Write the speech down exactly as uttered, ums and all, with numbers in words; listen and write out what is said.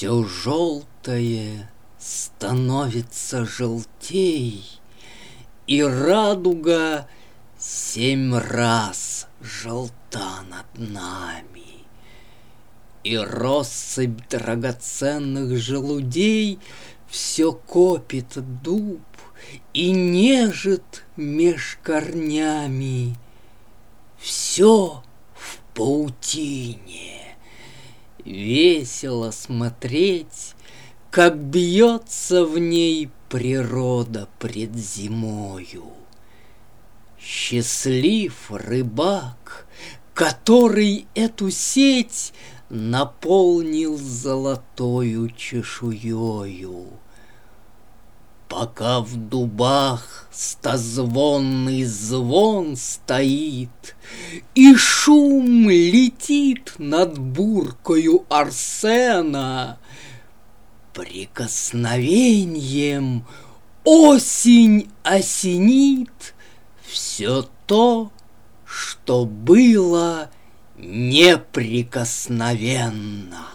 Все желтое становится желтей, и радуга семь раз желта над нами, и россыпь драгоценных желудей все копит дуб и нежит меж корнями. Все в паутине. Весело смотреть, как бьется в ней природа пред зимою. Счастлив рыбак, который эту сеть наполнил золотою чешуею. Пока в дубах стозвонный звон стоит, и шум летит над буркою Арсена, прикосновеньем осень осенит все то, что было неприкосновенно.